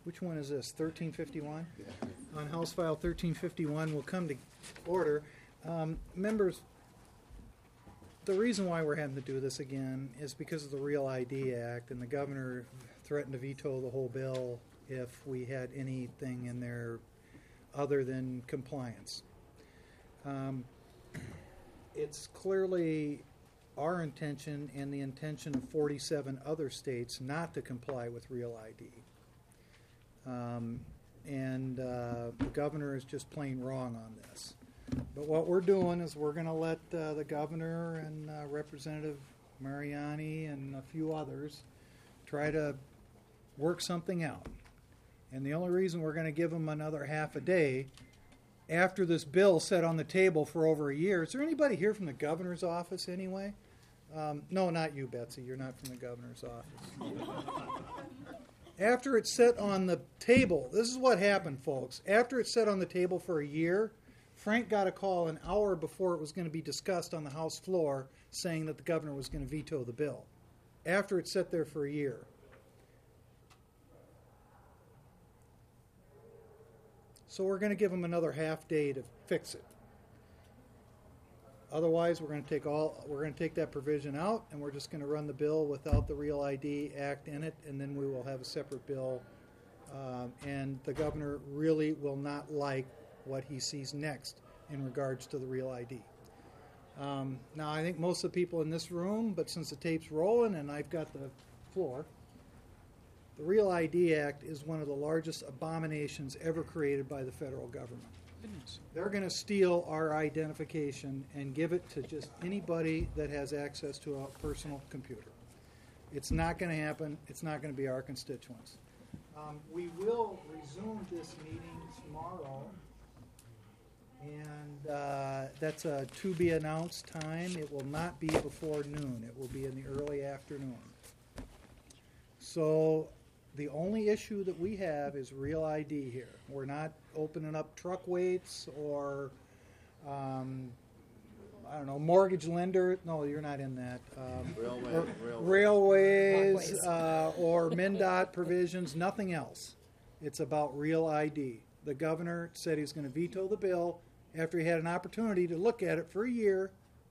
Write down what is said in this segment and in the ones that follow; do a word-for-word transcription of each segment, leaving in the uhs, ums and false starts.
which one is this, thirteen fifty-one? On House File thirteen fifty-one will come to order. Um, members, the reason why we're having to do this again is because of the Real I D Act, and the governor threatened to veto the whole bill if we had anything in there other than compliance. Um, it's clearly our intention and the intention of forty-seven other states not to comply with Real I D. Um, and uh, the governor is just plain wrong on this. But what we're doing is we're going to let uh, the governor and uh, Representative Mariani and a few others try to work something out. And the only reason we're going to give them another half a day after this bill sat on the table for over a year. Is there anybody here from the governor's office anyway? Um, no, not you, Betsy. You're not from the governor's office. After it's set on the table, this is what happened, folks. After it's set on the table for a year, Frank got a call an hour before it was going to be discussed on the House floor saying that the governor was going to veto the bill. After it sat there for a year. So we're going to give them another half day to fix it. Otherwise, we're going to take all we're going to take that provision out, and we're just going to run the bill without the Real I D Act in it, and then we will have a separate bill. Um, and the governor really will not like what he sees next in regards to the Real I D. Um, now, I think most of the people in this room, but since the tape's rolling and I've got the floor, the Real I D Act is one of the largest abominations ever created by the federal government. Goodness. They're going to steal our identification and give it to just anybody that has access to a personal computer. It's not going to happen. It's not going to be our constituents. Um, we will resume this meeting tomorrow, and uh, that's a to-be-announced time. It will not be before noon. It will be in the early afternoon. So the only issue that we have is Real I D here. We're not opening up truck weights or, um, I don't know, mortgage lender. No, you're not in that. Um, Railway, or, railway. railways uh, or MnDOT provisions, nothing else. It's about Real I D. The governor said he's going to veto the bill after he had an opportunity to look at it for a year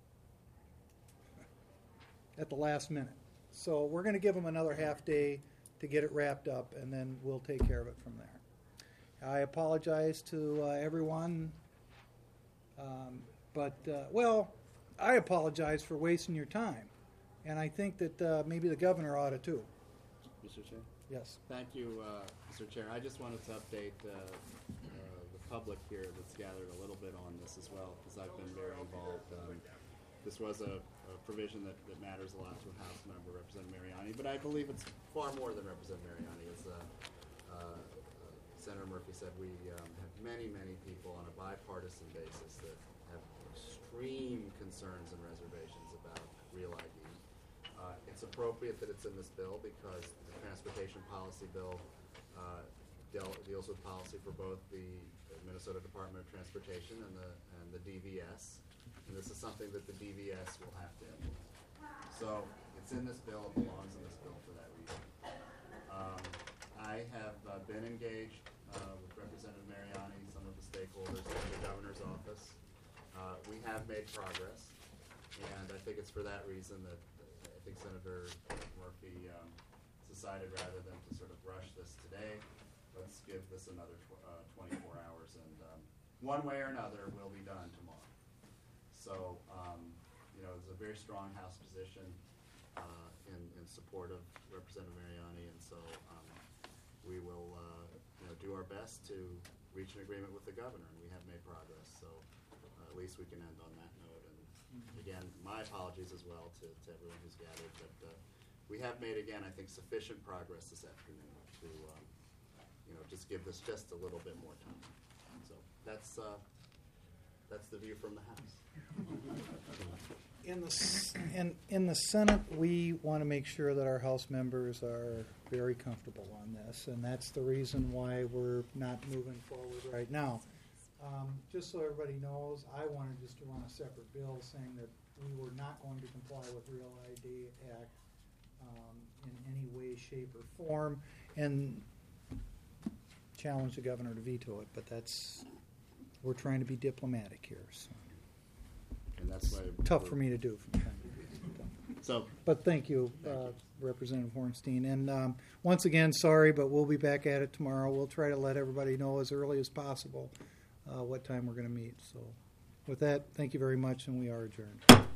at the last minute. So we're going to give him another half day to get it wrapped up, and then we'll take care of it from there. I apologize to uh, everyone, um, but, uh, well, I apologize for wasting your time, and I think that uh, maybe the governor ought to too. Mister Chair? Yes. Thank you, uh, Mister Chair. I just wanted to update uh, uh, the public here that's gathered a little bit on this as well, because I've been very involved. Um, This was a, a provision that, that matters a lot to a House member, Representative Mariani, but I believe it's far more than Representative Mariani. As uh, uh, Senator Murphy said, we um, have many, many people on a bipartisan basis that have extreme concerns and reservations about Real I D. Uh, it's appropriate that it's in this bill because the Transportation Policy Bill uh, deal, deals with policy for both the Minnesota Department of Transportation and the, and the D V S. And this is something that the D V S will have to implement. So it's in this bill, it belongs in this bill for that reason. Um, I have uh, been engaged uh, with Representative Mariani, some of the stakeholders in the governor's office. Uh, we have made progress, and I think it's for that reason that uh, I think Senator Murphy um, decided rather than to sort of rush this today, let's give this another tw uh, twenty-four hours, and um, one way or another, we'll be done tomorrow. So, um, you know, there's a very strong House position uh, in, in support of Representative Mariani, and so um, we will, uh, you know, do our best to reach an agreement with the governor, and we have made progress. So, uh, at least we can end on that note. And again, my apologies as well to, to everyone who's gathered, but uh, we have made, again, I think, sufficient progress this afternoon to, um, you know, just give this just a little bit more time. So that's. Uh, That's the view from the House. In the, in, in the Senate, we want to make sure that our House members are very comfortable on this, and that's the reason why we're not moving forward right now. Um, just so everybody knows, I wanted just to run a separate bill saying that we were not going to comply with Real I D Act um, in any way, shape, or form. And challenge the governor to veto it, but that's, we're trying to be diplomatic here, so. And that's why Tough we're- for me to do from time to time. So, But thank you, Thank uh, you. Representative Hornstein. And um, once again, sorry, but we'll be back at it tomorrow. We'll try to let everybody know as early as possible uh, what time we're going to meet. So with that, thank you very much, and we are adjourned.